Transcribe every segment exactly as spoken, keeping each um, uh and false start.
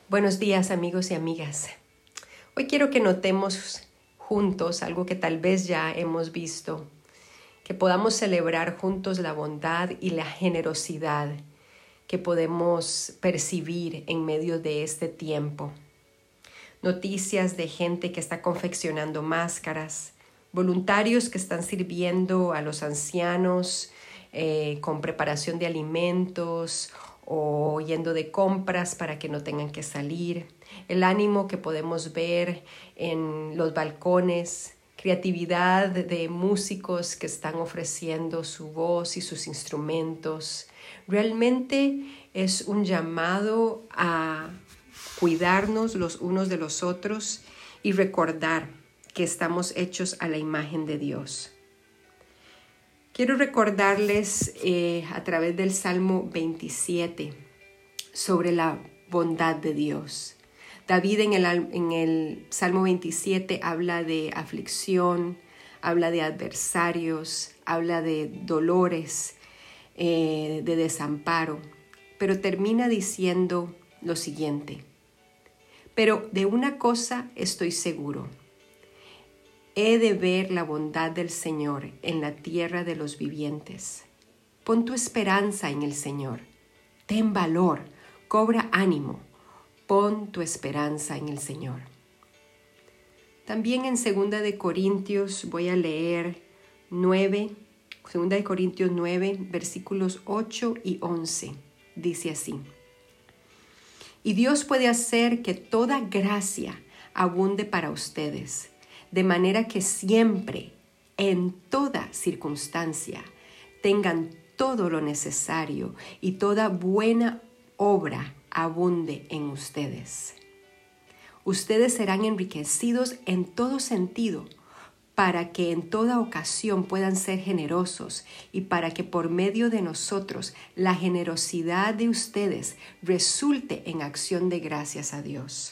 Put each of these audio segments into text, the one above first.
Buenos días, amigos y amigas. Hoy quiero que notemos juntos algo que tal vez ya hemos visto, que podamos celebrar juntos la bondad y la generosidad que podemos percibir en medio de este tiempo. Noticias de gente que está confeccionando máscaras, voluntarios que están sirviendo a los ancianos eh, con preparación de alimentos o yendo de compras para que no tengan que salir, el ánimo que podemos ver en los balcones, creatividad de músicos que están ofreciendo su voz y sus instrumentos. Realmente es un llamado a cuidarnos los unos de los otros y recordar que estamos hechos a la imagen de Dios. Quiero recordarles eh, a través del Salmo veintisiete sobre la bondad de Dios. David en el, en el Salmo veintisiete habla de aflicción, habla de adversarios, habla de dolores, eh, de desamparo, pero termina diciendo lo siguiente: pero de una cosa estoy seguro. He de ver la bondad del Señor en la tierra de los vivientes. Pon tu esperanza en el Señor. Ten valor, cobra ánimo. Pon tu esperanza en el Señor. También en Segunda de Corintios voy a leer nueve, Segunda de Corintios nueve, versículos ocho y once. Dice así: y Dios puede hacer que toda gracia abunde para ustedes, de manera que siempre, en toda circunstancia, tengan todo lo necesario y toda buena obra abunde en ustedes. Ustedes serán enriquecidos en todo sentido, para que en toda ocasión puedan ser generosos y para que por medio de nosotros la generosidad de ustedes resulte en acción de gracias a Dios.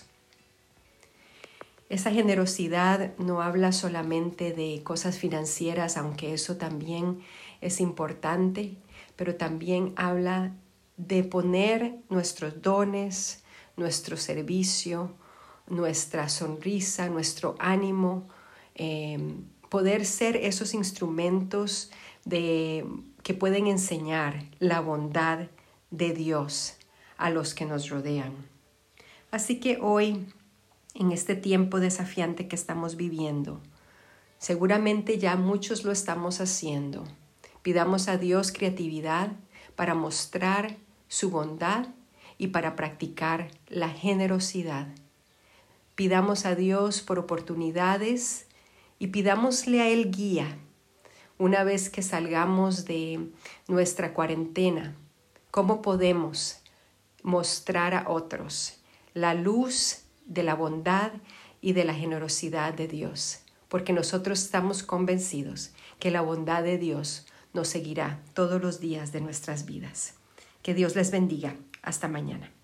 Esa generosidad no habla solamente de cosas financieras, aunque eso también es importante, pero también habla de poner nuestros dones, nuestro servicio, nuestra sonrisa, nuestro ánimo, eh, poder ser esos instrumentos de, que pueden enseñar la bondad de Dios a los que nos rodean. Así que hoy, en este tiempo desafiante que estamos viviendo, seguramente ya muchos lo estamos haciendo. Pidamos a Dios creatividad para mostrar su bondad y para practicar la generosidad. Pidamos a Dios por oportunidades y pidámosle a Él guía una vez que salgamos de nuestra cuarentena. ¿Cómo podemos mostrar a otros la luz de la bondad y de la generosidad de Dios? Porque nosotros estamos convencidos que la bondad de Dios nos seguirá todos los días de nuestras vidas. Que Dios les bendiga. Hasta mañana.